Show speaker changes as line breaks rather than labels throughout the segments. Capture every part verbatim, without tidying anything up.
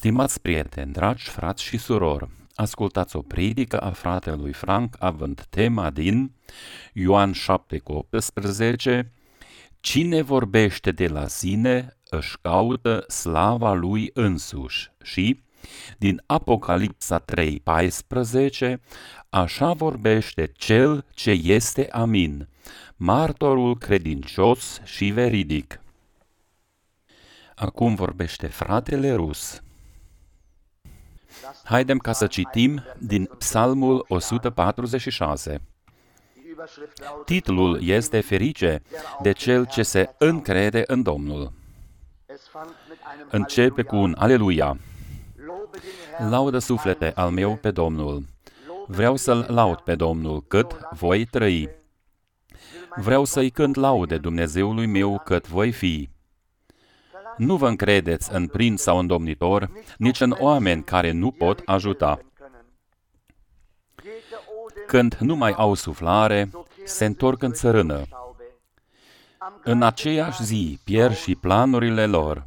Stimați prieteni, dragi frați și surori, ascultați o predică a fratelui Frank având tema din Ioan șapte cu optsprezece. Cine vorbește de la sine își caută slava lui însuși, și din Apocalipsa trei paisprezece, așa vorbește cel ce este amin, martorul credincios și veridic. Acum vorbește fratele Rus. Haidem ca să citim din Psalmul o sută patruzeci și șase. Titlul este Ferice de cel ce se încrede în Domnul. Începe cu un Aleluia. Laudă suflete al meu pe Domnul. Vreau să-L laud pe Domnul cât voi trăi. Vreau să-i cânt laude Dumnezeului meu cât voi fi. Nu vă încredeți în prinț sau în domnitor, nici în oameni care nu pot ajuta. Când nu mai au suflare, se întorc în țărână. În aceeași zi pierd și planurile lor.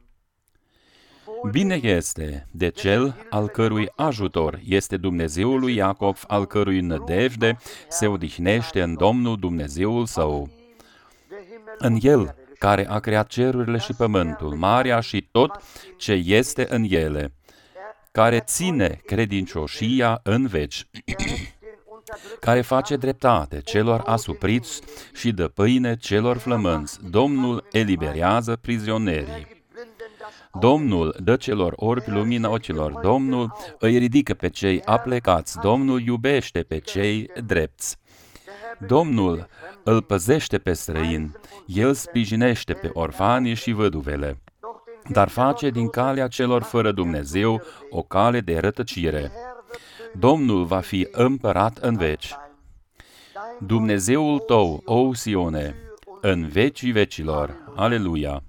Bine este de cel al cărui ajutor este Dumnezeul lui Iacov, al cărui nădejde se odihnește în Domnul Dumnezeul său. În El, care a creat cerurile și pământul, marea și tot ce este în ele, care ține credincioșia în veci, care face dreptate celor asupriți și dă pâine celor flămânți. Domnul eliberează prizonierii. Domnul dă celor orbi lumina ochilor. Domnul îi ridică pe cei aplecați. Domnul iubește pe cei drepți. Domnul îl păzește pe străin. El sprijinește pe orfanii și văduvele, dar face din calea celor fără Dumnezeu o cale de rătăcire. Domnul va fi împărat în veci. Dumnezeul tău, o Sione, în vecii vecilor. Aleluia!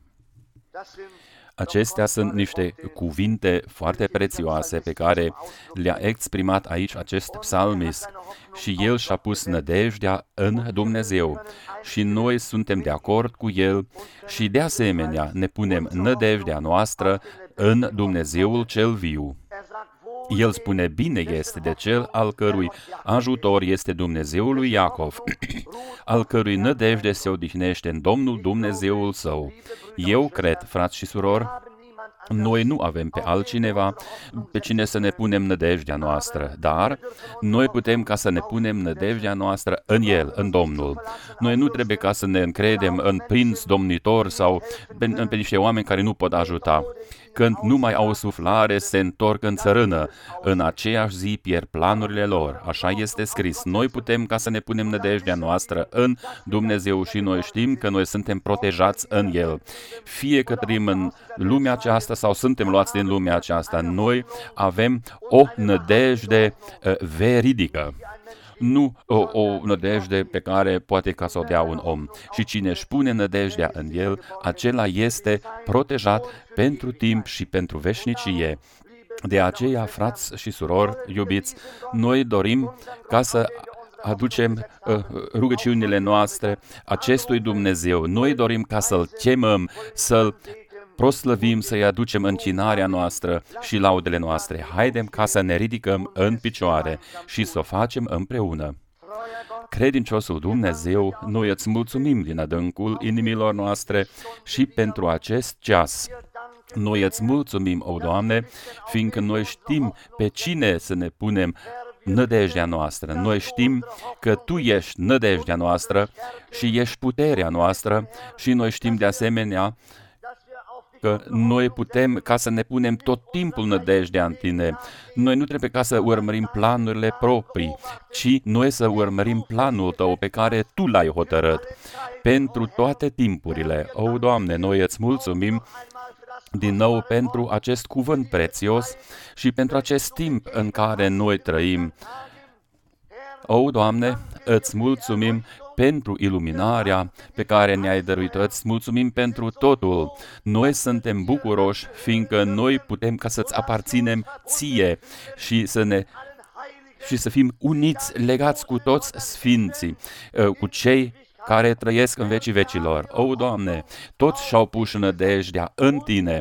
Acestea sunt niște cuvinte foarte prețioase pe care le-a exprimat aici acest psalmist și el și-a pus nădejdea în Dumnezeu și noi suntem de acord cu el și de asemenea ne punem nădejdea noastră în Dumnezeul cel viu. El spune, bine este de cel al cărui ajutor este Dumnezeul lui Iacov, al cărui nădejde se odihnește în Domnul Dumnezeul său. Eu cred, frați și surori, noi nu avem pe altcineva pe cine să ne punem nădejdea noastră, dar noi putem ca să ne punem nădejdea noastră în El, în Domnul. Noi nu trebuie ca să ne încredem în prinț, domnitor sau pe, pe niște oameni care nu pot ajuta. Când nu mai au suflare, se întorc în țărână. În aceeași zi pierd planurile lor. Așa este scris. Noi putem ca să ne punem nădejdea noastră în Dumnezeu și noi știm că noi suntem protejați în El. Fie că trăim în lumea aceasta sau suntem luați din lumea aceasta, noi avem o nădejde uh, veridică. Nu o, o nădejde pe care poate ca să o dea un om. Și cine își pune nădejdea în el, acela este protejat pentru timp și pentru veșnicie. De aceea, frați și surori, iubiți, noi dorim ca să aducem uh, rugăciunile noastre acestui Dumnezeu. Noi dorim ca să-L chemăm, să-L proslăvim, să-i aducem închinarea noastră și laudele noastre. Haidem ca să ne ridicăm în picioare și să o facem împreună. Credinciosul Dumnezeu, noi îți mulțumim din adâncul inimilor noastre și pentru acest ceas. Noi îți mulțumim, o Doamne, fiindcă noi știm pe cine să ne punem nădejdea noastră. Noi știm că Tu ești nădejdea noastră și ești puterea noastră și noi știm de asemenea că noi putem ca să ne punem tot timpul nădejdea în Tine. Noi nu trebuie ca să urmărim planurile proprii, ci noi să urmărim planul Tău pe care Tu l-ai hotărât pentru toate timpurile. O, Doamne, noi îți mulțumim din nou pentru acest cuvânt prețios și pentru acest timp în care noi trăim. O, Doamne, îți mulțumim pentru iluminarea pe care ne-ai dăruit-o. Îți mulțumim pentru totul. Noi suntem bucuroși, fiindcă noi putem ca să-ți aparținem Ție și să ne și să fim uniți, legați cu toți sfinții, cu cei care trăiesc în vecii vecilor. O, Doamne, toți și-au pus nădejdea în Tine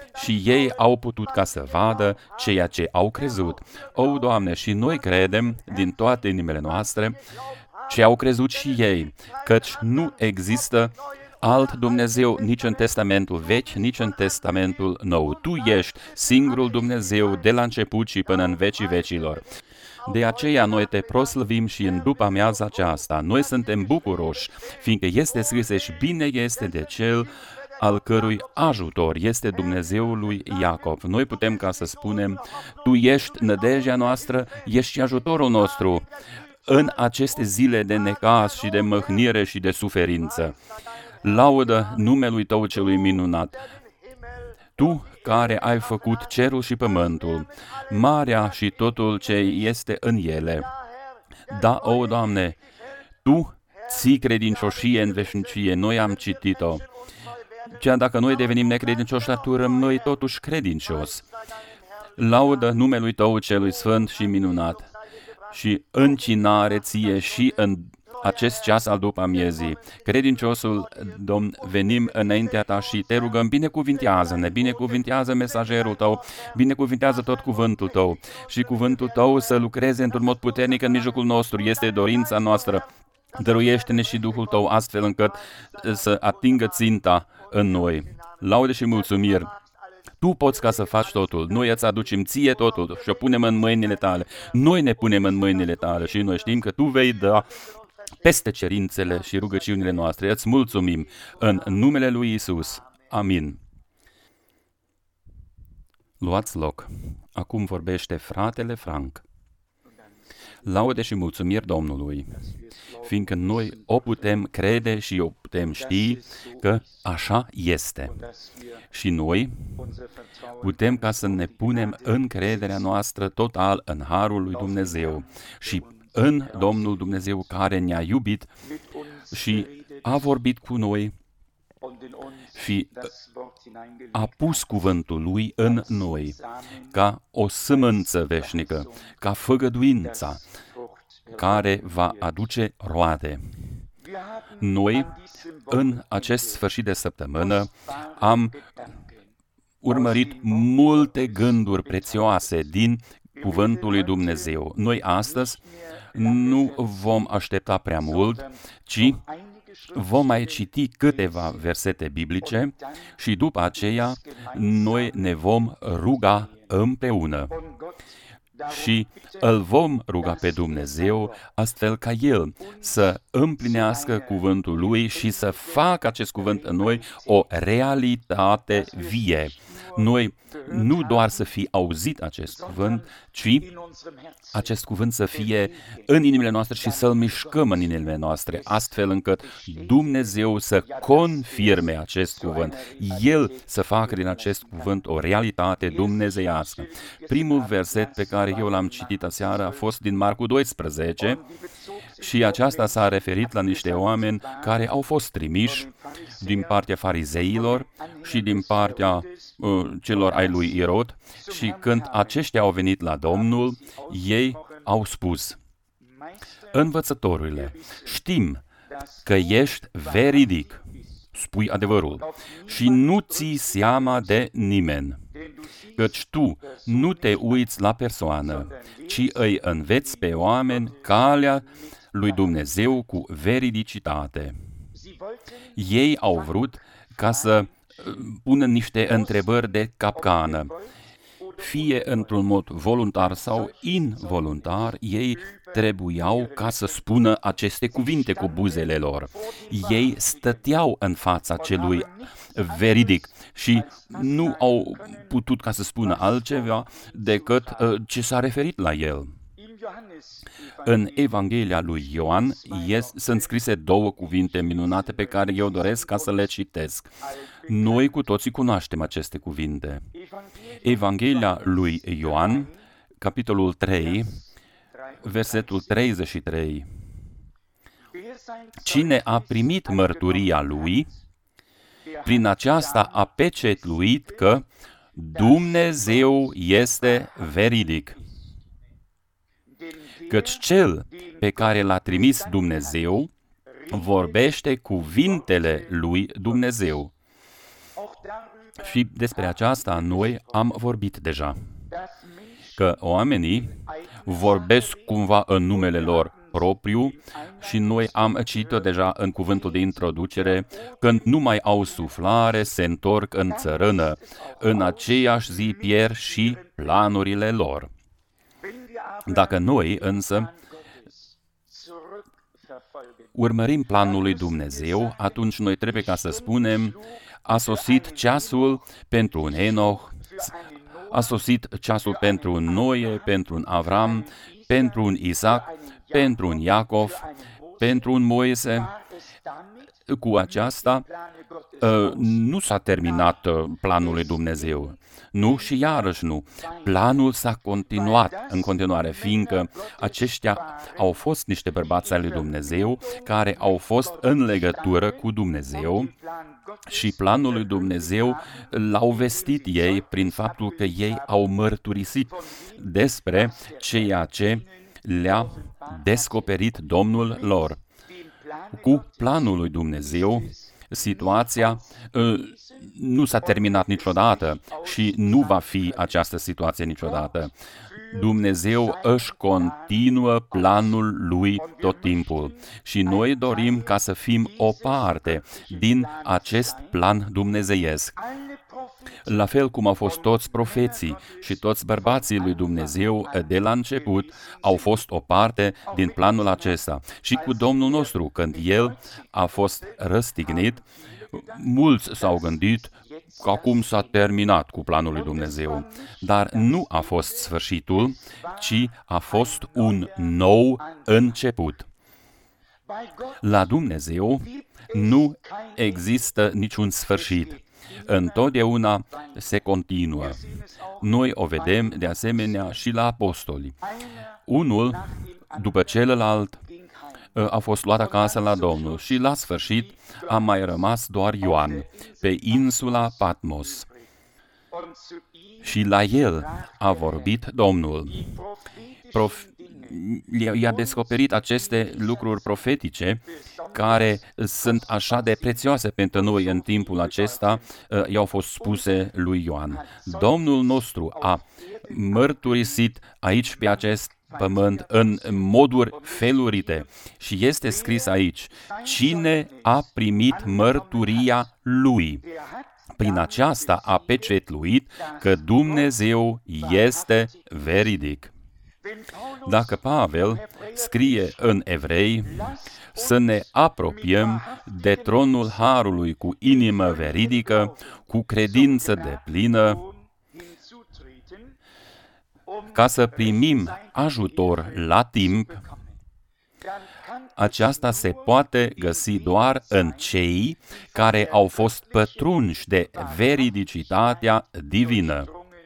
și ei au putut ca să vadă ceea ce au crezut. O, Doamne, și noi credem din toate inimile noastre ce au crezut și ei, căci nu există alt Dumnezeu nici în Testamentul Vechi, nici în Testamentul Nou. Tu ești singurul Dumnezeu de la început și până în vecii vecilor. De aceea noi te proslăvim și în după amiaza aceasta. Noi suntem bucuroși, fiindcă este scris și bine este de cel al cărui ajutor este Dumnezeul lui Iacov. Noi putem ca să spunem, Tu ești nădejdea noastră, ești și ajutorul nostru în aceste zile de necaz și de mâhnire și de suferință. Laudă numelui Tău celui minunat. Tu care ai făcut cerul și pământul, marea și totul ce este în ele. Da, o, Doamne, Tu ții credincioșie în veșnicie, noi am citit-o. Chiar dacă noi devenim necredincioși, aturăm noi totuși credincios. Laudă numelui Tău celui sfânt și minunat și încinare ție și în acest ceas al după amiezii. Credinciosul, Domn, venim înaintea Ta și Te rugăm, binecuvintează-ne, binecuvintează mesagerul Tău, binecuvintează tot cuvântul Tău și cuvântul Tău să lucreze într-un mod puternic în mijlocul nostru, este dorința noastră. Dăruiește-ne și Duhul Tău astfel încât să atingă ținta în noi. Laude și mulțumiri! Tu poți ca să faci totul. Noi îți aducem ție totul și o punem în mâinile Tale. Noi ne punem în mâinile Tale și noi știm că Tu vei da peste cerințele și rugăciunile noastre. Îți mulțumim în numele lui Iisus. Amin. Luați loc. Acum vorbește fratele Frank. Laude și mulțumiri Domnului, fiindcă noi o putem crede și o putem ști că așa este. Și noi putem ca să ne punem încrederea noastră total în harul lui Dumnezeu și în Domnul Dumnezeu care ne-a iubit și a vorbit cu noi și a pus cuvântul Lui în noi ca o sămânță veșnică, ca făgăduința care va aduce roade. Noi, în acest sfârșit de săptămână, am urmărit multe gânduri prețioase din cuvântul lui Dumnezeu. Noi astăzi nu vom aștepta prea mult, ci vom mai citi câteva versete biblice și după aceea noi ne vom ruga împreună. Și îl vom ruga pe Dumnezeu astfel ca El să împlinească cuvântul Lui și să facă acest cuvânt în noi o realitate vie. Noi nu doar să fi auzit acest cuvânt, ci acest cuvânt să fie în inimile noastre și să-l mișcăm în inimile noastre, astfel încât Dumnezeu să confirme acest cuvânt, El să facă din acest cuvânt o realitate dumnezeiască. Primul verset pe care eu l-am citit aseară a fost din Marcu doisprezece și aceasta s-a referit la niște oameni care au fost trimiși din partea farizeilor și din partea uh, celor ai lui Irod și când aceștia au venit la Domnul, ei au spus: Învățătorule, știm că ești veridic, spui adevărul și nu ții seama de nimeni, căci tu nu te uiți la persoană, ci îi înveți pe oameni calea lui Dumnezeu cu veridicitate. Ei au vrut ca să pună niște întrebări de capcană. Fie într-un mod voluntar sau involuntar, ei trebuiau ca să spună aceste cuvinte cu buzele lor. Ei stăteau în fața celui veridic și nu au putut ca să spună altceva decât uh, ce s-a referit la el. În Evanghelia lui Ioan sunt scrise două cuvinte minunate pe care eu doresc ca să le citesc. Noi cu toții cunoaștem aceste cuvinte. Evanghelia lui Ioan, capitolul trei, versetul treizeci și trei. Cine a primit mărturia lui, prin aceasta a pecetluit că Dumnezeu este veridic. Căci cel pe care l-a trimis Dumnezeu vorbește cuvintele lui Dumnezeu. Și despre aceasta noi am vorbit deja, că oamenii vorbesc cumva în numele lor propriu și noi am citit-o deja în cuvântul de introducere, când nu mai au suflare, se întorc în țărână, în aceeași zi pierd și planurile lor. Dacă noi însă urmărim planul lui Dumnezeu, atunci noi trebuie ca să spunem: a sosit ceasul pentru un Enoch, a sosit ceasul pentru un Noe, pentru un Avram, pentru un Isaac, pentru un Iacov, pentru un Moise. Cu aceasta nu s-a terminat planul lui Dumnezeu. Nu și iarăși nu. Planul s-a continuat în continuare, fiindcă aceștia au fost niște bărbați ai lui Dumnezeu care au fost în legătură cu Dumnezeu și planul lui Dumnezeu l-au vestit ei prin faptul că ei au mărturisit despre ceea ce le-a descoperit Domnul lor. Cu planul lui Dumnezeu, situația uh, nu s-a terminat niciodată și nu va fi această situație niciodată. Dumnezeu își continuă planul lui tot timpul și noi dorim ca să fim o parte din acest plan dumnezeiesc. La fel cum au fost toți profeții și toți bărbații lui Dumnezeu de la început au fost o parte din planul acesta. Și cu Domnul nostru, când El a fost răstignit, mulți s-au gândit că acum s-a terminat cu planul lui Dumnezeu. Dar nu a fost sfârșitul, ci a fost un nou început. La Dumnezeu nu există niciun sfârșit. Întotdeauna se continuă. Noi o vedem de asemenea și la apostoli. Unul după celălalt a fost luat acasă la Domnul și la sfârșit a mai rămas doar Ioan pe insula Patmos. Și la el a vorbit Domnul. Prof... i-a descoperit aceste lucruri profetice care sunt așa de prețioase pentru noi în timpul acesta, i-au fost spuse lui Ioan. Domnul nostru a mărturisit aici pe acest pământ în moduri felurite și este scris aici: cine a primit mărturia lui? Prin aceasta a pecetluit că Dumnezeu este veridic. Dacă Pavel scrie în Evrei să ne apropiem de tronul Harului cu inimă veridică, cu credință deplină, ca să primim ajutor la timp, aceasta se poate găsi doar în cei care au fost pătrunși de veridicitatea divină.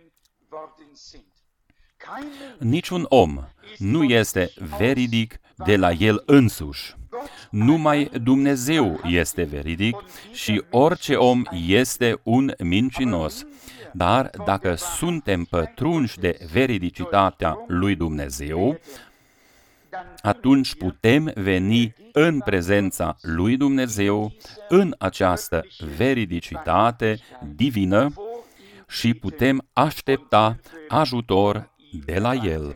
Niciun om nu este veridic de la el însuși. Numai Dumnezeu este veridic și orice om este un mincinos. Dar dacă suntem pătrunși de veridicitatea lui Dumnezeu, atunci putem veni în prezența lui Dumnezeu în această veridicitate divină și putem aștepta ajutor de la El.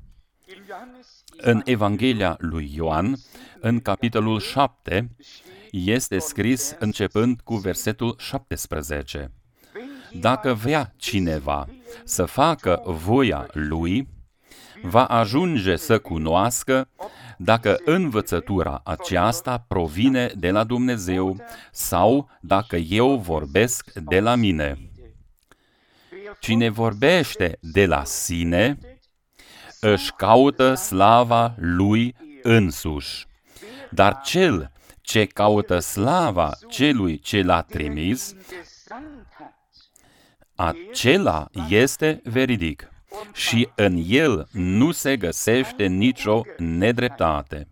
În Evanghelia lui Ioan, în capitolul șapte, este scris începând cu versetul șaptesprezece. Dacă vrea cineva să facă voia lui, va ajunge să cunoască dacă învățătura aceasta provine de la Dumnezeu sau dacă eu vorbesc de la mine. Cine vorbește de la sine, își caută slava lui însuși. Dar cel ce caută slava celui ce l-a trimis, acela este veridic și în el nu se găsește nicio nedreptate.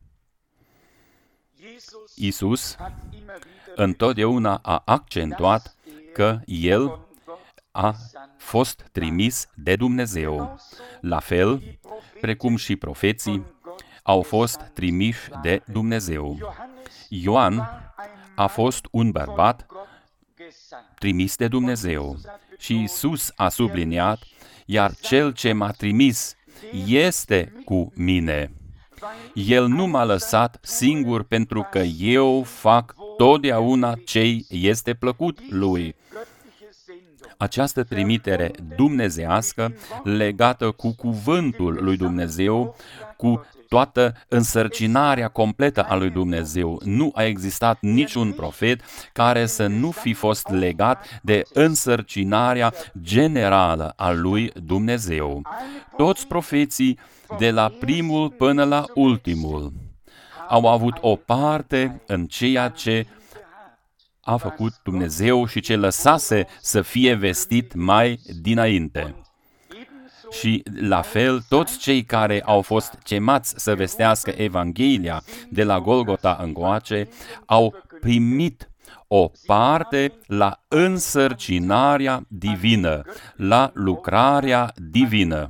Iisus întotdeauna a accentuat că El a fost trimis de Dumnezeu, la fel precum și profeții au fost trimiși de Dumnezeu. Ioan a fost un bărbat trimis de Dumnezeu. Și Iisus a subliniat, iar Cel ce m-a trimis este cu mine. El nu m-a lăsat singur pentru că eu fac totdeauna ce este plăcut Lui. Această trimitere dumnezeiască legată cu cuvântul lui Dumnezeu, cu toată însărcinarea completă a lui Dumnezeu. Nu a existat niciun profet care să nu fi fost legat de însărcinarea generală a lui Dumnezeu. Toți profeții, de la primul până la ultimul, au avut o parte în ceea ce a făcut Dumnezeu și ce lăsase să fie vestit mai dinainte. Și la fel, toți cei care au fost chemați să vestească Evanghelia de la Golgota încoace au primit o parte la însărcinarea divină, la lucrarea divină.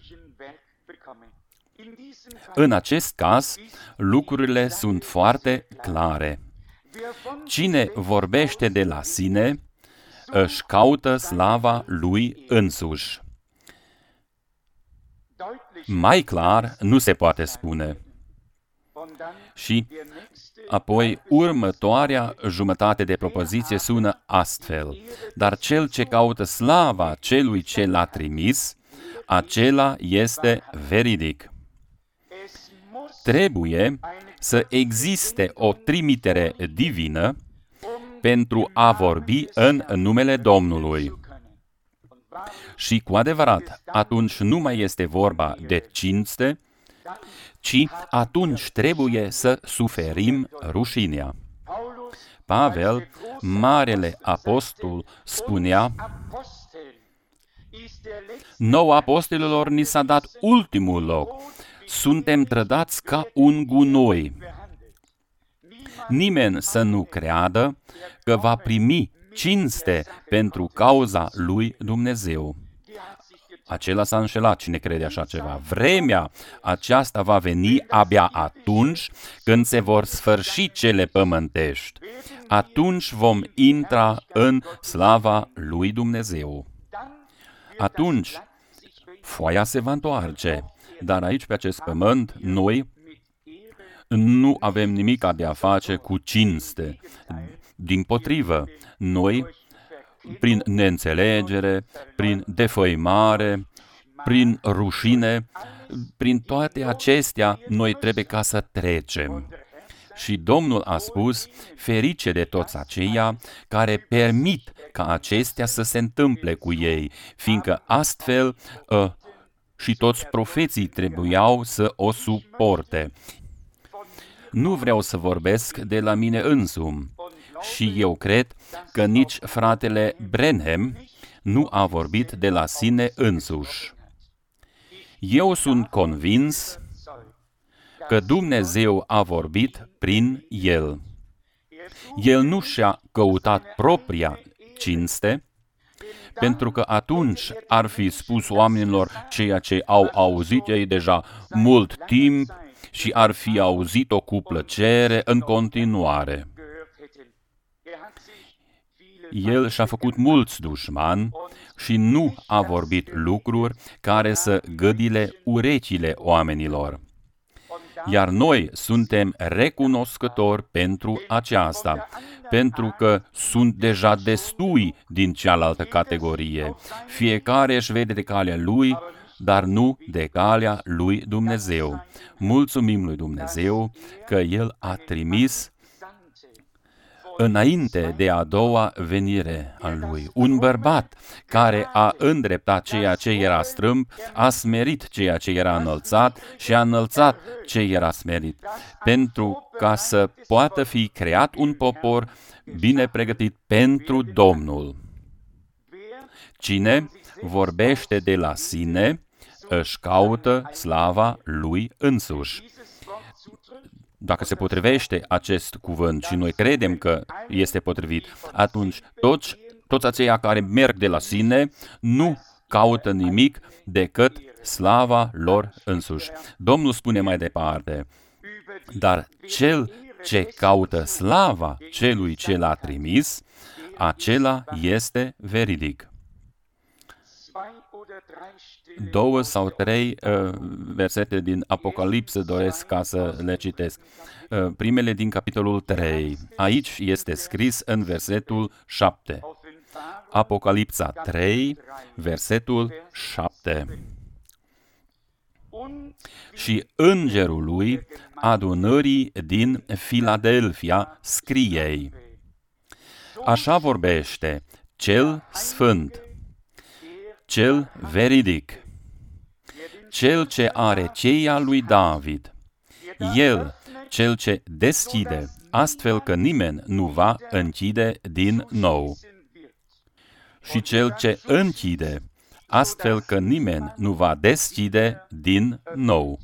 În acest caz, lucrurile sunt foarte clare. Cine vorbește de la sine, își caută slava lui însuși. Mai clar nu se poate spune. Și apoi următoarea jumătate de propoziție sună astfel. Dar cel ce caută slava celui ce l-a trimis, acela este veridic. Trebuie să existe o trimitere divină pentru a vorbi în numele Domnului. Și cu adevărat, atunci nu mai este vorba de cinste, ci atunci trebuie să suferim rușinea. Pavel, marele apostol, spunea: nouă apostolilor ni s-a dat ultimul loc. Suntem trădați ca un gunoi. Nimeni să nu creadă că va primi cinste pentru cauza lui Dumnezeu. Acela s-a înșelat cine crede așa ceva. Vremea aceasta va veni abia atunci când se vor sfârși cele pământești. Atunci vom intra în slava lui Dumnezeu. Atunci foaia se va întoarce. Dar aici, pe acest pământ, noi nu avem nimic de a face cu cinste. Dimpotrivă, noi, prin neînțelegere, prin defăimare, prin rușine, prin toate acestea, noi trebuie ca să trecem. Și Domnul a spus, ferice de toți aceia care permit ca acestea să se întâmple cu ei, fiindcă astfel uh, și toți profeții trebuiau să o suporte. Nu vreau să vorbesc de la mine însumi și eu cred că nici fratele Branham nu a vorbit de la sine însuși. Eu sunt convins că Dumnezeu a vorbit prin el. El nu și-a căutat propria cinste, pentru că atunci ar fi spus oamenilor ceea ce au auzit ei deja mult timp și ar fi auzit-o cu plăcere în continuare. El și-a făcut mulți dușmani și nu a vorbit lucruri care să gâdile urechile oamenilor. Iar noi suntem recunoscători pentru aceasta, pentru că sunt deja destui din cealaltă categorie. Fiecare își vede de calea lui, dar nu de calea lui Dumnezeu. Mulțumim lui Dumnezeu că El a trimis înainte de a doua venire a Lui un bărbat care a îndreptat ceea ce era strâmb, a smerit ceea ce era înălțat și a înălțat ce era smerit, pentru ca să poată fi creat un popor bine pregătit pentru Domnul. Cine vorbește de la sine, își caută slava lui însuși. Dacă se potrivește acest cuvânt și noi credem că este potrivit, atunci toți, toți aceia care merg de la sine nu caută nimic decât slava lor însuși. Domnul spune mai departe, dar cel ce caută slava celui ce l-a trimis, acela este veridic. Două sau trei uh, versete din Apocalipsă doresc ca să le citesc. Uh, primele din capitolul trei. Aici este scris în versetul șapte. Apocalipsa trei, versetul șapte. Și îngerul lui adunării din Filadelfia scriei: așa vorbește cel sfânt, cel veridic, cel ce are cheia lui David, el, cel ce deschide, astfel că nimeni nu va închide din nou, și cel ce închide, astfel că nimeni nu va deschide din nou.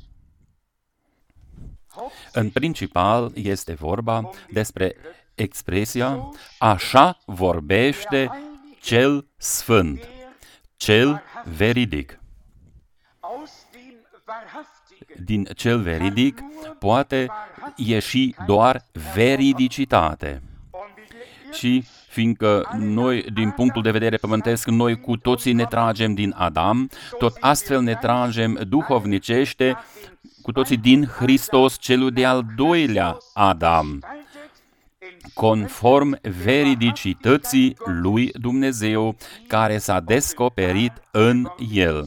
În principal este vorba despre expresia așa vorbește cel sfânt, cel veridic. Din cel veridic poate ieși doar veridicitate. Și fiindcă noi, din punctul de vedere pământesc, noi cu toții ne tragem din Adam, tot astfel ne tragem duhovnicește cu toții din Hristos, celul de-al doilea Adam, conform veridicității lui Dumnezeu care s-a descoperit în El.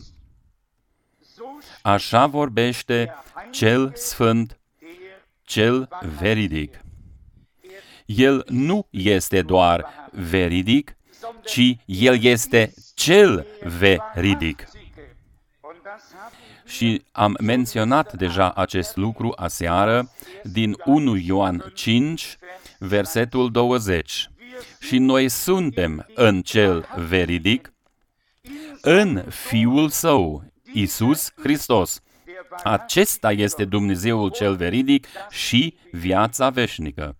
Așa vorbește cel sfânt, cel veridic. El nu este doar veridic, ci El este cel veridic. Și am menționat deja acest lucru aseară din unu Ioan cinci, versetul douăzeci. Și noi suntem în cel veridic, în Fiul Său, Iisus Hristos. Acesta este Dumnezeul cel veridic și viața veșnică.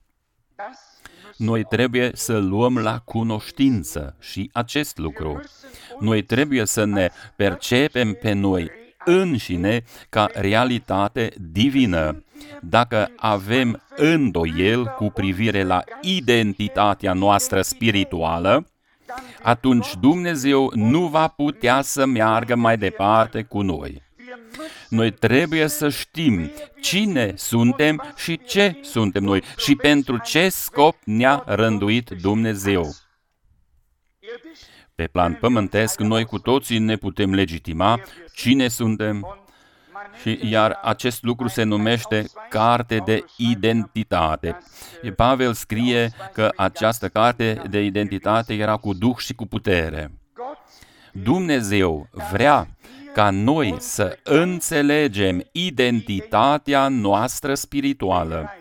Noi trebuie să luăm la cunoștință și acest lucru. Noi trebuie să ne percepem pe noi înșine ca realitate divină. Dacă avem îndoiel cu privire la identitatea noastră spirituală, atunci Dumnezeu nu va putea să meargă mai departe cu noi. Noi trebuie să știm cine suntem și ce suntem noi și pentru ce scop ne-a rânduit Dumnezeu. Pe plan pământesc, noi cu toții ne putem legitima cine suntem, și iar acest lucru se numește carte de identitate. Pavel scrie că această carte de identitate era cu duh și cu putere. Dumnezeu vrea ca noi să înțelegem identitatea noastră spirituală.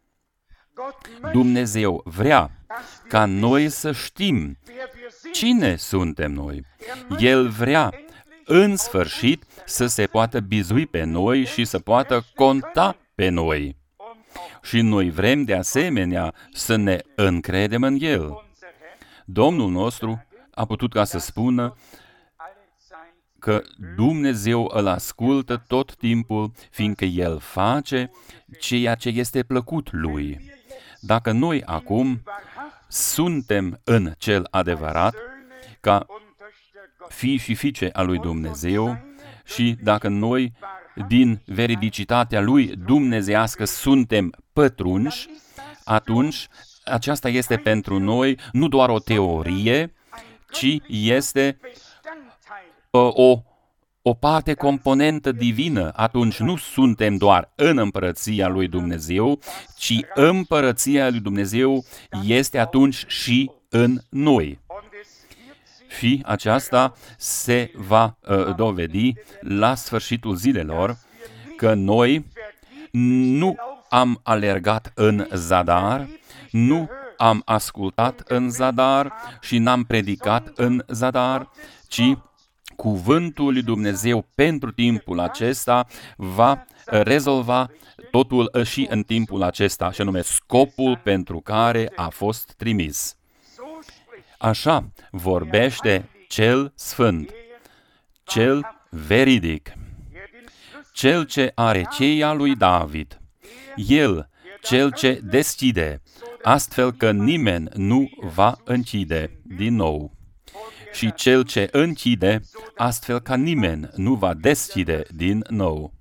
Dumnezeu vrea ca noi să știm cine suntem noi. El vrea, în sfârșit, să se poată bizui pe noi și să poată conta pe noi. Și noi vrem, de asemenea, să ne încredem în El. Domnul nostru a putut ca să spună că Dumnezeu îl ascultă tot timpul, fiindcă El face ceea ce este plăcut Lui. Dacă noi acum suntem în cel adevărat, ca fii și fiice a lui Dumnezeu, și dacă noi, din veridicitatea lui dumnezeiască, suntem pătrunși, atunci aceasta este pentru noi nu doar o teorie, ci este uh, o, o parte componentă divină. Atunci nu suntem doar în împărăția lui Dumnezeu, ci împărăția lui Dumnezeu este atunci și în noi. Și aceasta se va uh, dovedi la sfârșitul zilelor, că noi nu am alergat în zadar, nu am ascultat în zadar și n-am predicat în zadar, ci cuvântul lui Dumnezeu pentru timpul acesta va rezolva totul și în timpul acesta, și anume scopul pentru care a fost trimis. Așa vorbește cel sfânt, cel veridic, cel ce are cheia lui David, el, cel ce deschide, astfel că nimeni nu va închide din nou. Și cel ce închide, astfel că nimeni nu va deschide din nou.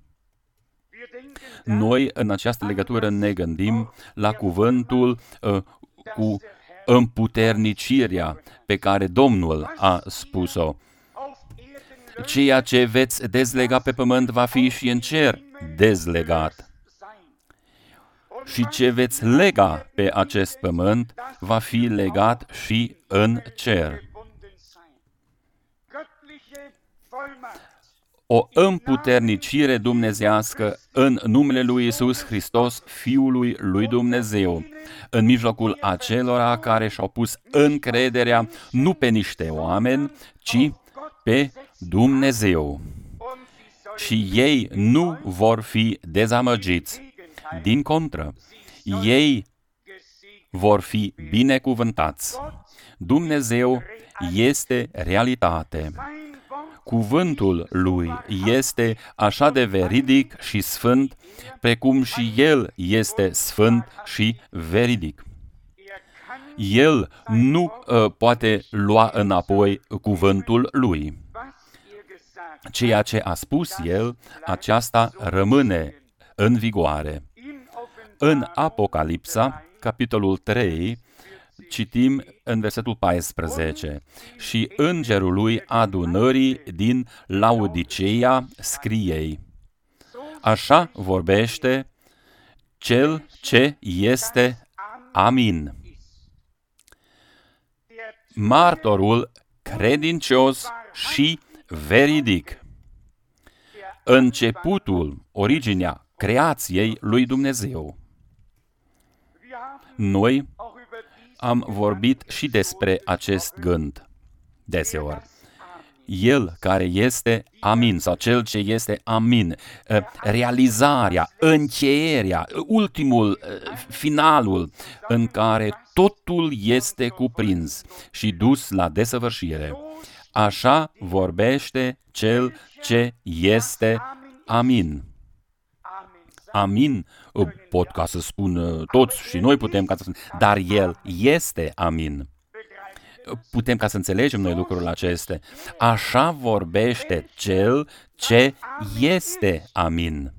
Noi, în această legătură, ne gândim la cuvântul uh, cu împuternicirea pe care Domnul a spus-o. Ceea ce veți dezlega pe pământ va fi și în cer dezlegat. Și ce veți lega pe acest pământ va fi legat și în cer. O împuternicire dumnezeiască în numele lui Iisus Hristos, Fiului lui Dumnezeu, în mijlocul acelora care și-au pus încrederea nu pe niște oameni, ci pe Dumnezeu. Și ei nu vor fi dezamăgiți. Din contră, ei vor fi binecuvântați. Dumnezeu este realitate. Cuvântul lui este așa de veridic și sfânt, precum și El este sfânt și veridic. El nu uh, poate lua înapoi cuvântul lui. Ceea ce a spus El, aceasta rămâne în vigoare. În Apocalipsa, capitolul trei, citim în versetul paisprezece. Și îngerul lui adunării din Laodiceea scriei: așa vorbește cel ce este Amin, martorul credincios și veridic, începutul, originea creației lui Dumnezeu. Noi am vorbit și despre acest gând deseori. El care este Amin, sau cel ce este Amin, realizarea, încheierea, ultimul, finalul, în care totul este cuprins și dus la desăvârșire. Așa vorbește cel ce este Amin. Amin, pot ca să spun toți și noi putem ca să spun, dar El este Amin. Putem ca să înțelegem noi lucrul acesta. Așa vorbește cel ce este Amin.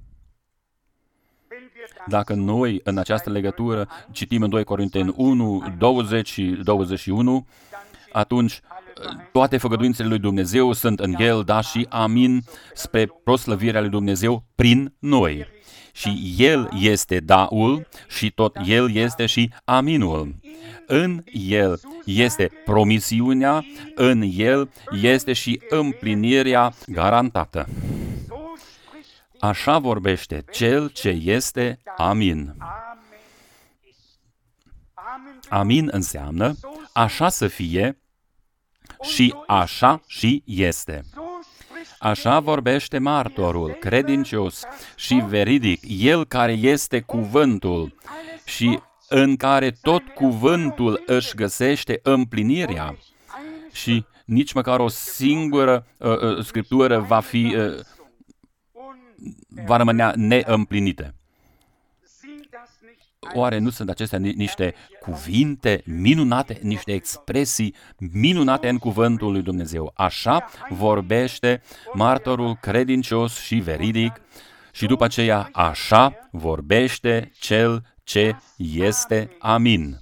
Dacă noi în această legătură citim în doi Corinteni unu, douăzeci și douăzeci și unu, atunci toate făgăduințele lui Dumnezeu sunt în El, da, și Amin, spre proslăvirea lui Dumnezeu prin noi. Și El este daul și tot El este și Aminul. În El este promisiunea, în El este și împlinirea garantată. Așa vorbește cel ce este Amin. Amin înseamnă așa să fie și așa și este. Așa vorbește martorul, credincios și veridic, el care este cuvântul și în care tot cuvântul își găsește împlinirea și nici măcar o singură uh, uh, scriptură va fi uh, va rămânea neîmplinită. Oare nu sunt acestea niște cuvinte minunate, niște expresii minunate în cuvântul lui Dumnezeu? Așa vorbește martorul credincios și veridic și după aceea așa vorbește cel ce este Amin.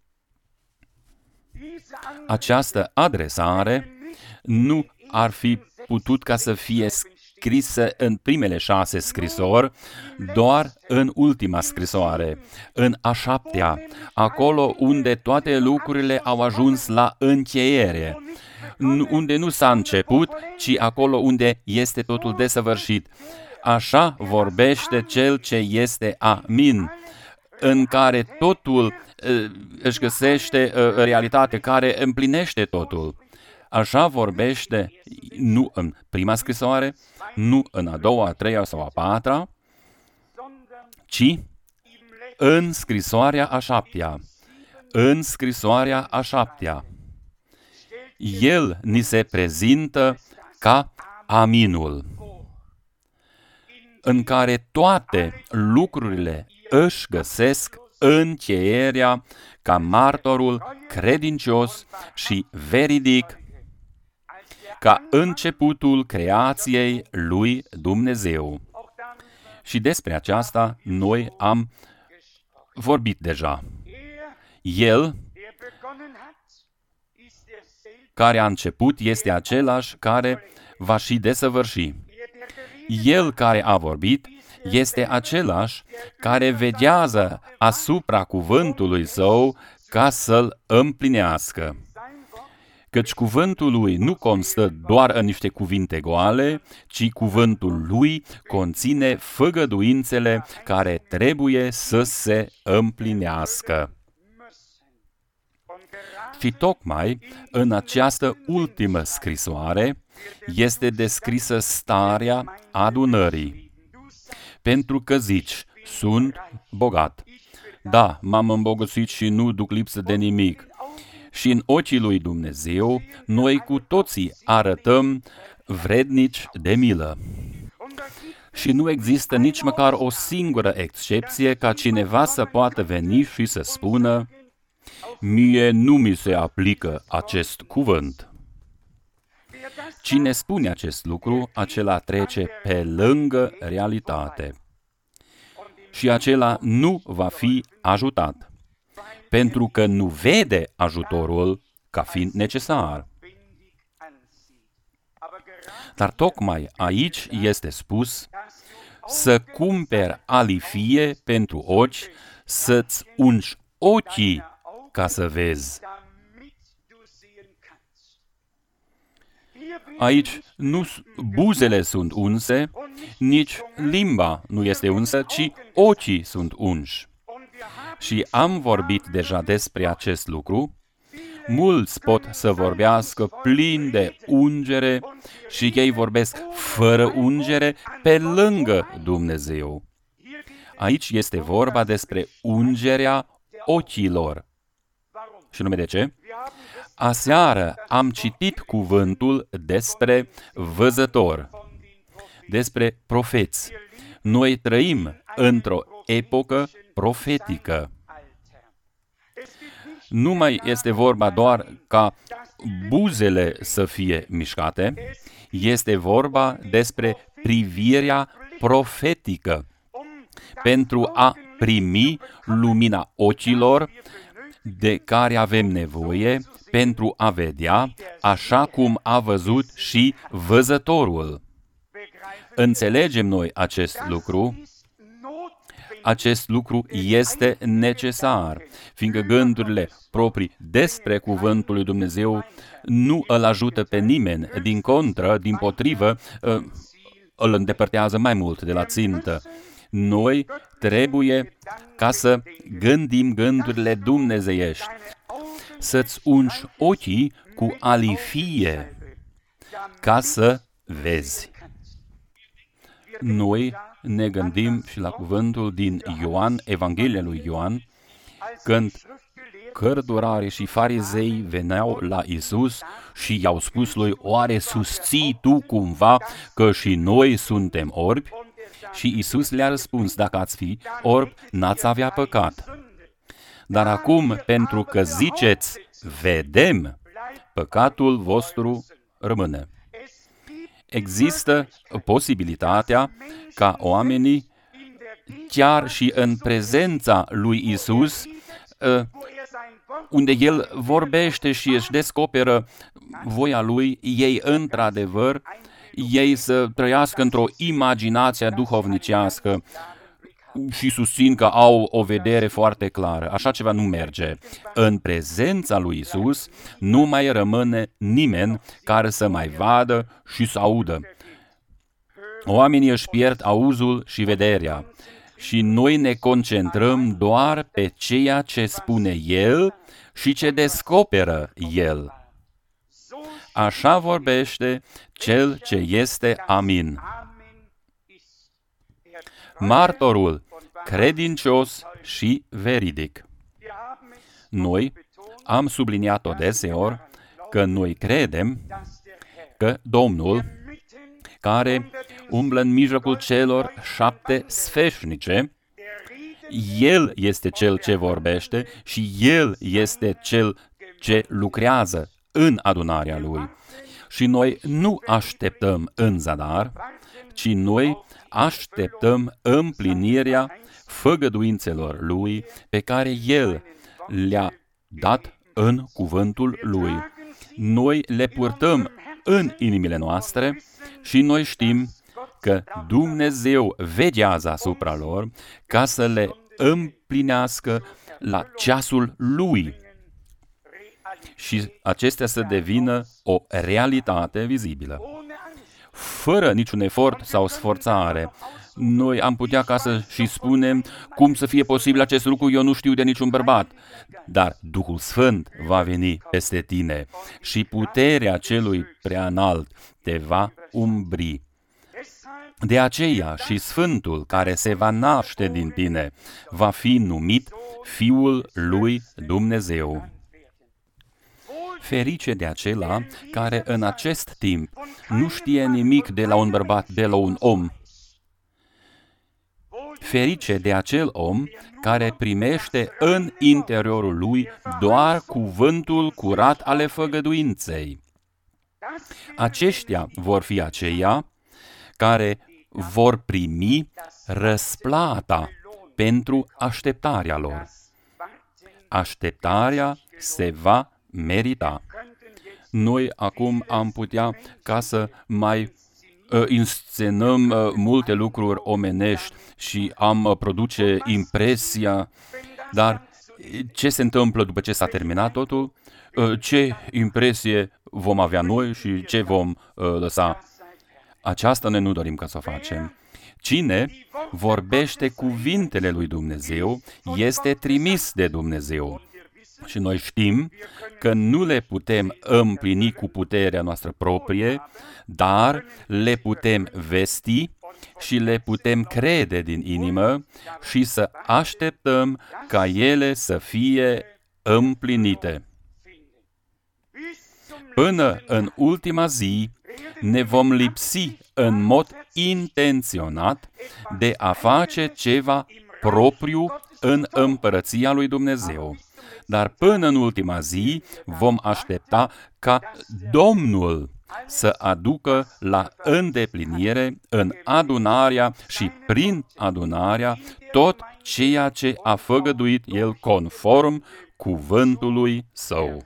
Această adresare nu ar fi putut ca să fie scrisă în primele șase scrisori, doar în ultima scrisoare, în a șaptea, acolo unde toate lucrurile au ajuns la încheiere, unde nu s-a început, ci acolo unde este totul desăvârșit. Așa vorbește cel ce este Amin, în care totul uh, își găsește uh, realitate, care împlinește totul. Așa vorbește nu în prima scrisoare, nu în a doua, a treia sau a patra, ci în scrisoarea a șaptea. În scrisoarea a șaptea. El ni se prezintă ca Aminul, în care toate lucrurile își găsesc încheierea ca martorul credincios și veridic, ca începutul creației lui Dumnezeu. Și despre aceasta noi am vorbit deja. El, care a început, este același care va și desăvârși. El care a vorbit este același care veghează asupra cuvântului său ca să-l împlinească. Căci cuvântul lui nu constă doar în niște cuvinte goale, ci cuvântul lui conține făgăduințele care trebuie să se împlinească. Și tocmai în această ultimă scrisoare este descrisă starea adunării. Pentru că zici, sunt bogat. Da, m-am îmbogățit și nu duc lipsă de nimic. Și în ochii lui Dumnezeu, noi cu toții arătăm vrednici de milă. Și nu există nici măcar o singură excepție ca cineva să poată veni și să spună: mie nu mi se aplică acest cuvânt. Cine spune acest lucru, acela trece pe lângă realitate. Și acela nu va fi ajutat, pentru că nu vede ajutorul ca fiind necesar. Dar tocmai aici este spus să cumperi alifie pentru ochi, să-ți ungi ochii ca să vezi. Aici nu buzele sunt unse, nici limba nu este unsă, ci ochii sunt unși. Și am vorbit deja despre acest lucru. Mulți pot să vorbească plin de ungere și ei vorbesc fără ungere pe lângă Dumnezeu. Aici este vorba despre ungerea ochilor. Și nume de ce? Aseară am citit cuvântul despre văzător, despre profeți. Noi trăim într-o epocă profetică. Nu mai este vorba doar ca buzele să fie mișcate, este vorba despre privirea profetică, pentru a primi lumina ochilor de care avem nevoie pentru a vedea așa cum a văzut și văzătorul. Înțelegem noi acest lucru? Acest lucru este necesar, fiindcă gândurile proprii despre cuvântul lui Dumnezeu nu îl ajută pe nimeni, din contră, dimpotrivă, îl îndepărtează mai mult de la țintă. Noi trebuie ca să gândim gândurile dumnezeiești, să-ți ungi ochii cu alifie ca să vezi. Noi ne gândim și la cuvântul din Ioan, Evanghelia lui Ioan, când cărturari și farizei veneau la Iisus și i-au spus lui: oare susții tu cumva că și noi suntem orbi? Și Iisus le-a răspuns: dacă ați fi orbi, n-ați avea păcat. Dar acum, pentru că ziceți, vedem, păcatul vostru rămâne. Există posibilitatea ca oamenii, chiar și în prezența lui Iisus, unde El vorbește și își descoperă voia Lui, ei într-adevăr, ei să trăiască într-o imaginație duhovnicească și susțin că au o vedere foarte clară. Așa ceva nu merge. În prezența lui Iisus nu mai rămâne nimeni care să mai vadă și să audă. Oamenii își pierd auzul și vederea și noi ne concentrăm doar pe ceea ce spune El și ce descoperă El. Așa vorbește Cel ce este Amin. Martorul credincios și veridic. Noi am subliniat-o deseori că noi credem că Domnul, care umblă în mijlocul celor șapte sfeșnice, El este Cel ce vorbește și El este Cel ce lucrează în adunarea Lui. Și noi nu așteptăm în zadar, ci noi așteptăm împlinirea făgăduințelor Lui pe care El le-a dat în cuvântul Lui. Noi le purtăm în inimile noastre și noi știm că Dumnezeu veghează asupra lor ca să le împlinească la ceasul Lui și acestea să devină o realitate vizibilă. Fără niciun efort sau sforțare, noi am putea ca să și spunem cum să fie posibil acest lucru, eu nu știu de niciun bărbat. Dar Duhul Sfânt va veni peste tine și puterea celui preanalt te va umbri. De aceea și Sfântul care se va naște din tine va fi numit Fiul lui Dumnezeu. Ferice de acela care în acest timp nu știe nimic de la un bărbat, de la un om. Ferice de acel om care primește în interiorul lui doar cuvântul curat ale făgăduinței. Aceștia vor fi aceia care vor primi răsplata pentru așteptarea lor. Așteptarea se va merita. Noi acum am putea ca să mai uh, inscenăm uh, multe lucruri omenești și am uh, produce impresia, dar ce se întâmplă după ce s-a terminat totul? Uh, ce impresie vom avea noi și ce vom uh, lăsa? Aceasta ne nu dorim ca să o facem. Cine vorbește cuvintele lui Dumnezeu este trimis de Dumnezeu. Și noi știm că nu le putem împlini cu puterea noastră proprie, dar le putem vesti și le putem crede din inimă și să așteptăm ca ele să fie împlinite. Până în ultima zi ne vom lipsi în mod intenționat de a face ceva propriu în împărăția lui Dumnezeu. Dar până în ultima zi vom aștepta ca Domnul să aducă la îndeplinire în adunarea și prin adunarea tot ceea ce a făgăduit El conform cuvântului Său.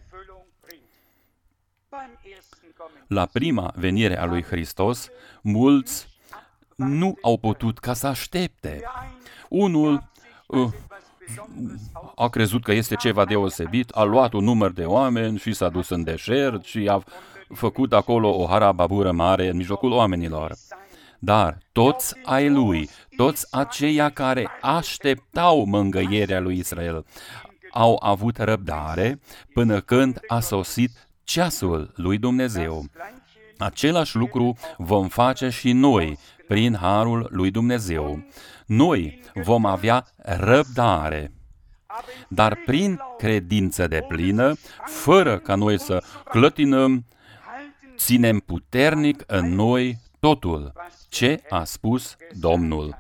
La prima venire a lui Hristos, mulți nu au putut ca să aștepte. Unul uh, a crezut că este ceva deosebit, a luat un număr de oameni și s-a dus în deșert și a făcut acolo o harababură mare în mijlocul oamenilor. Dar toți ai lui, toți aceia care așteptau mângâierea lui Israel, au avut răbdare până când a sosit ceasul lui Dumnezeu. Același lucru vom face și noi prin harul lui Dumnezeu. Noi vom avea răbdare, dar prin credință deplină, fără ca noi să clătinăm, ținem puternic în noi totul ce a spus Domnul.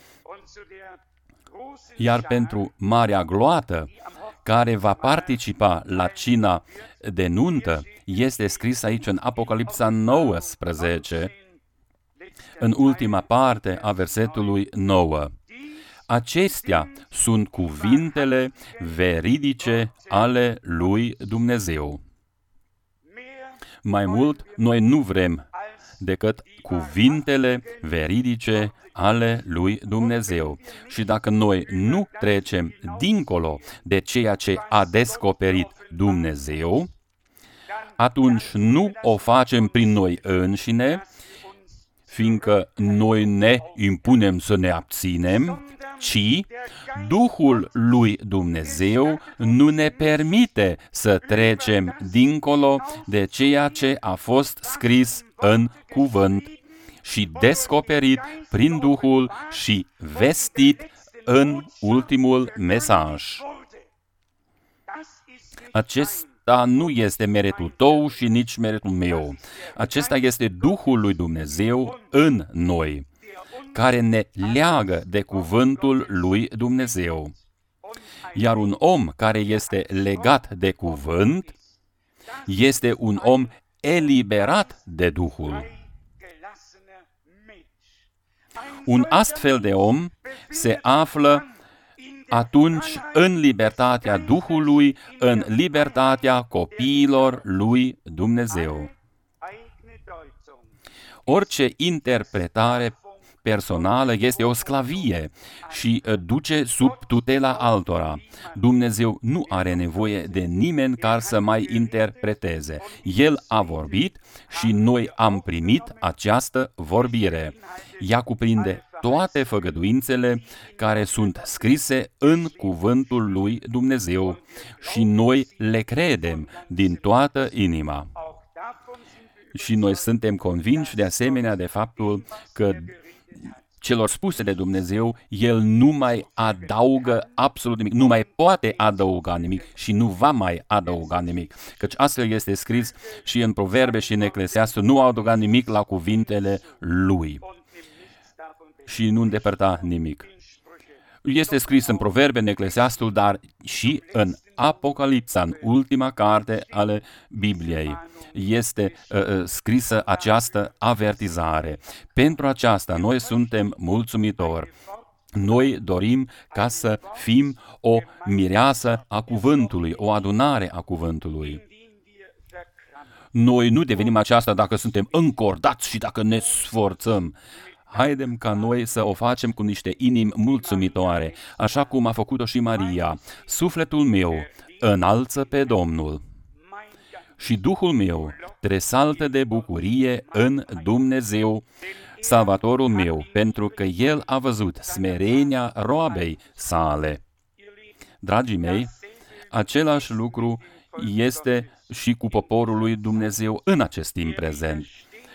Iar pentru marea gloată, care va participa la cina de nuntă, este scris aici în Apocalipsa nouăsprezece, în ultima parte a versetului nouă. Acestea sunt cuvintele veridice ale lui Dumnezeu. Mai mult, noi nu vrem decât cuvintele veridice ale lui Dumnezeu. Și dacă noi nu trecem dincolo de ceea ce a descoperit Dumnezeu, atunci nu o facem prin noi înșine, fiindcă noi ne impunem să ne abținem, ci Duhul lui Dumnezeu nu ne permite să trecem dincolo de ceea ce a fost scris în cuvânt și descoperit prin Duhul și vestit în ultimul mesaj. Acesta nu este meritul tău și nici meritul meu. Acesta este Duhul lui Dumnezeu în noi, care ne leagă de cuvântul lui Dumnezeu. Iar un om care este legat de cuvânt este un om eliberat de Duhul. Un astfel de om se află atunci în libertatea Duhului, în libertatea copiilor lui Dumnezeu. Orice interpretare personală este o sclavie și duce sub tutela altora. Dumnezeu nu are nevoie de nimeni care să mai interpreteze. El a vorbit și noi am primit această vorbire. Ea cuprinde toate făgăduințele care sunt scrise în cuvântul lui Dumnezeu și noi le credem din toată inima. Și noi suntem convinși de asemenea de faptul că celor spuse de Dumnezeu, El nu mai adaugă absolut nimic, nu mai poate adăuga nimic și nu va mai adăuga nimic. Căci astfel este scris și în Proverbe și în Eclesiastul, nu a adăugat nimic la cuvintele Lui și nu îndepărta nimic. Este scris în Proverbe, în Eclesiastul, dar și în Apocalipsa, în ultima carte ale Bibliei, este uh, scrisă această avertizare. Pentru aceasta noi suntem mulțumitori. Noi dorim ca să fim o mireasă a cuvântului, o adunare a cuvântului. Noi nu devenim aceasta dacă suntem încordați și dacă ne sforțăm. Haidem ca noi să o facem cu niște inimi mulțumitoare, așa cum a făcut-o și Maria. Sufletul meu înalță pe Domnul și Duhul meu tresaltă de bucurie în Dumnezeu, Salvatorul meu, pentru că El a văzut smerenia roabei sale. Dragii mei, același lucru este și cu poporul lui Dumnezeu în acest timp prezent.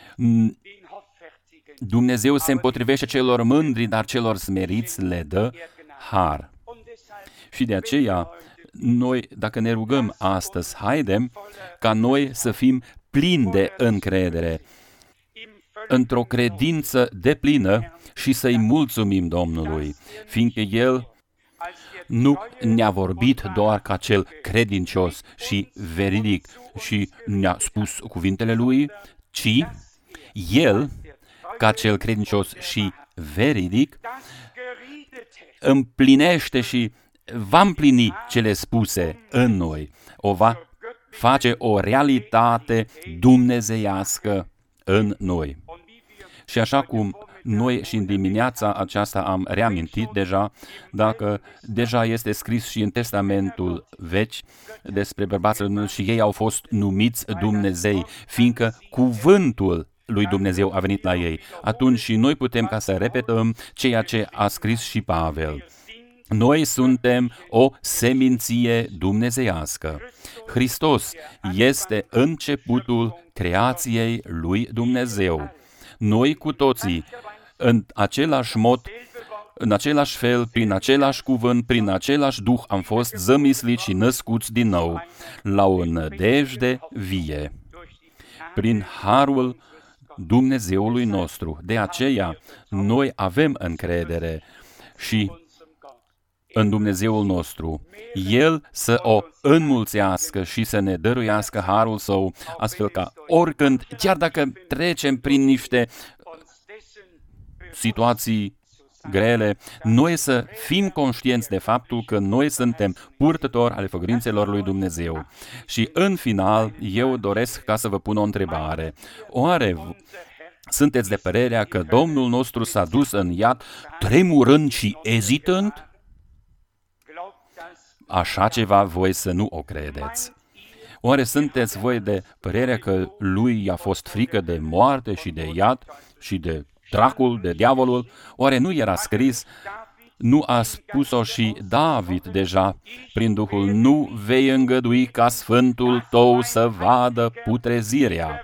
Dumnezeu se împotrivește celor mândri, dar celor smeriți le dă har. Și de aceea, noi, dacă ne rugăm astăzi, haidem ca noi să fim plini de încredere, într-o credință deplină și să-i mulțumim Domnului, fiindcă El nu ne-a vorbit doar ca cel credincios și veridic și ne-a spus cuvintele Lui, ci El, ca cel credincios și veridic, împlinește și va împlini cele spuse în noi. O va face o realitate dumnezeiască în noi. Și așa cum noi și în dimineața aceasta am reamintit deja, dacă deja este scris și în Testamentul Vechi despre bărbații și ei au fost numiți Dumnezei, fiindcă cuvântul lui Dumnezeu a venit la ei. Atunci și noi putem ca să repetăm ceea ce a scris și Pavel. Noi suntem o seminție dumnezeiască. Hristos este începutul creației lui Dumnezeu. Noi cu toții, în același mod, în același fel, prin același cuvânt, prin același Duh, am fost zămisliți și născuți din nou la o nădejde vie, prin harul Dumnezeului nostru. De aceea, noi avem încredere și în Dumnezeul nostru. El să o înmulțească și să ne dăruiască harul Său, astfel ca oricând, chiar dacă trecem prin niște situații grele, noi să fim conștienți de faptul că noi suntem purtători ale făgăduințelor lui Dumnezeu. Și în final, eu doresc ca să vă pun o întrebare. Oare sunteți de părerea că Domnul nostru s-a dus în iad tremurând și ezitând? Așa ceva voi să nu o credeți. Oare sunteți voi de părerea că lui i-a fost frică de moarte și de iad și de dracul, de diavolul? Oare nu era scris, nu a spus-o și David deja prin Duhul, nu vei îngădui ca Sfântul tău să vadă putrezirea.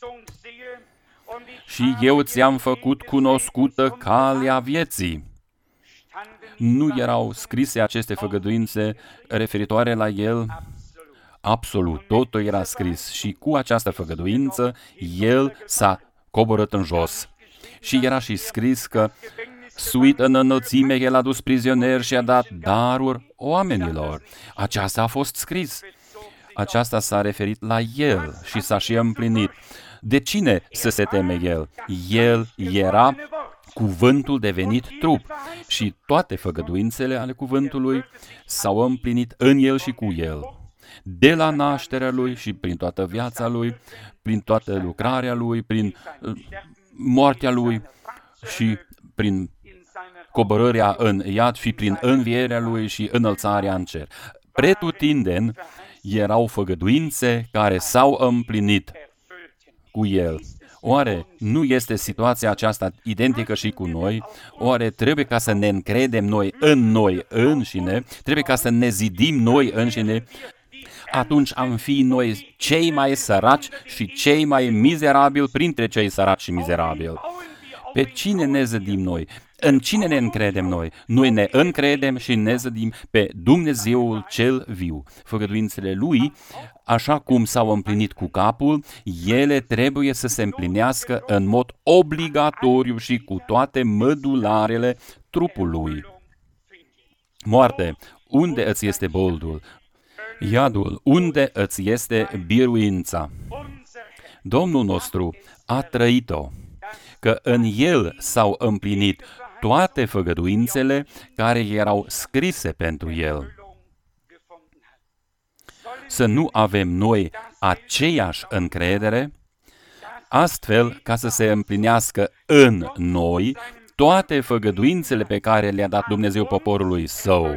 Și eu ți-am făcut cunoscută calea vieții. Nu erau scrise aceste făgăduințe referitoare la el? Absolut, totul era scris și cu această făgăduință el s-a coborât în jos. Și era și scris că Suit în înălțime, El a dus prizonieri și a dat daruri oamenilor. Aceasta a fost scris. Aceasta s-a referit la El și s-a și împlinit. De cine să se teme El? El era cuvântul devenit trup și toate făgăduințele ale cuvântului s-au împlinit în El și cu El. De la nașterea Lui și prin toată viața Lui, prin toată lucrarea Lui, prin moartea Lui și prin coborârea în iad și prin învierea Lui și înălțarea în cer. Pretutindeni erau făgăduințe care s-au împlinit cu El. Oare nu este situația aceasta identică și cu noi? Oare trebuie ca să ne încredem noi în noi înșine? Trebuie ca să ne zidim noi înșine? Atunci am fi noi cei mai săraci și cei mai mizerabili printre cei săraci și mizerabili. Pe cine ne zădim noi? În cine ne încredem noi? Noi ne încredem și ne zădim pe Dumnezeul cel viu. Făgăduințele Lui, așa cum s-au împlinit cu capul, ele trebuie să se împlinească în mod obligatoriu și cu toate mădularele trupului. Moarte, unde îți este boldul? Iadul, unde îți este biruința? Domnul nostru a trăit-o, că în El s-au împlinit toate făgăduințele care erau scrise pentru El. Să nu avem noi aceeași încredere, astfel ca să se împlinească în noi toate făgăduințele pe care le-a dat Dumnezeu poporului Său.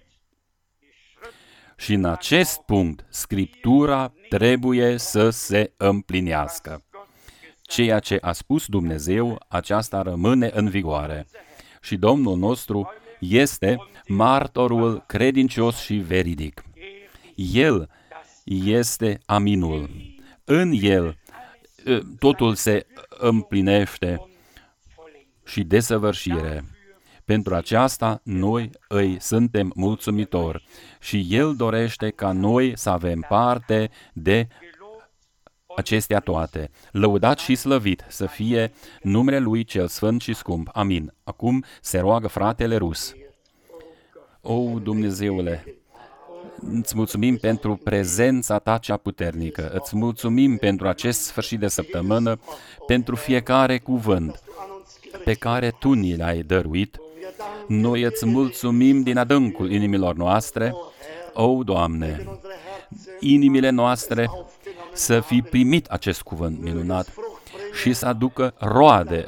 Și în acest punct, Scriptura trebuie să se împlinească. Ceea ce a spus Dumnezeu, aceasta rămâne în vigoare. Și Domnul nostru este martorul credincios și veridic. El este aminul. În El totul se împlinește și desăvârșire. Pentru aceasta noi îi suntem mulțumitori și El dorește ca noi să avem parte de acestea toate. Lăudat și slăvit să fie numele Lui cel sfânt și scump. Amin. Acum se roagă fratele Rus. O, Dumnezeule, îți mulțumim pentru prezența Ta cea puternică. Îți mulțumim pentru acest sfârșit de săptămână, pentru fiecare cuvânt pe care Tu ni l-ai dăruit. Noi îți mulțumim din adâncul inimilor noastre. O, Doamne, inimile noastre să fi primit acest cuvânt minunat și să aducă roade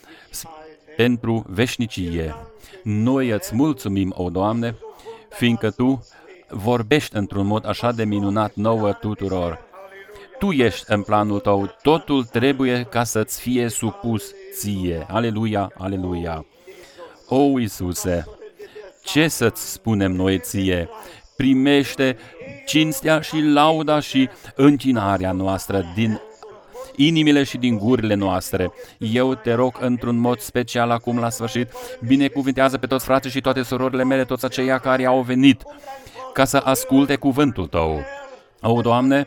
pentru veșnicie. Noi îți mulțumim, o Doamne, fiindcă Tu vorbești într-un mod așa de minunat nouă tuturor. Tu ești în planul Tău, totul trebuie ca să-ți fie supus Ție. Aleluia, aleluia. O, Iisuse, ce să-ți spunem noi Ție? Primește cinstea și lauda și închinarea noastră din inimile și din gurile noastre. Eu te rog într-un mod special acum la sfârșit, binecuvintează pe toți frații și toate surorile mele, toți aceia care au venit ca să asculte cuvântul Tău. O, Doamne,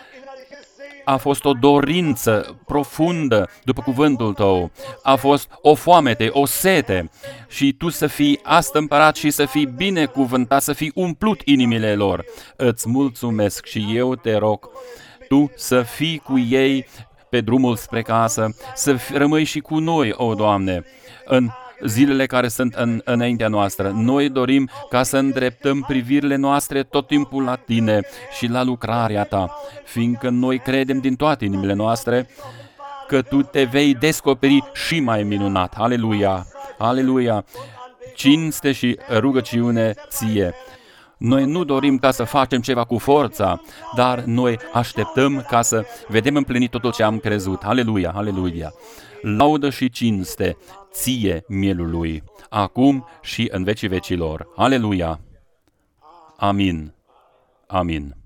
a fost o dorință profundă după cuvântul Tău. A fost o foamete, o sete și Tu să fii astâmpărat și să fii binecuvântat, să fii umplut inimile lor. Îți mulțumesc și eu te rog, Tu să fii cu ei pe drumul spre casă, să rămâi și cu noi, o Doamne, în zilele care sunt în, înaintea noastră. Noi dorim ca să îndreptăm privirile noastre tot timpul la Tine și la lucrarea Ta, fiindcă noi credem din toate inimile noastre că Tu te vei descoperi și mai minunat. Aleluia! Aleluia! Cinste și rugăciune Ție. Noi nu dorim ca să facem ceva cu forța, dar noi așteptăm ca să vedem împlinit totul ce am crezut. Aleluia! Aleluia! Laudă și cinste Ție, mielului, acum și în vecii vecilor. Aleluia! Amin! Amin!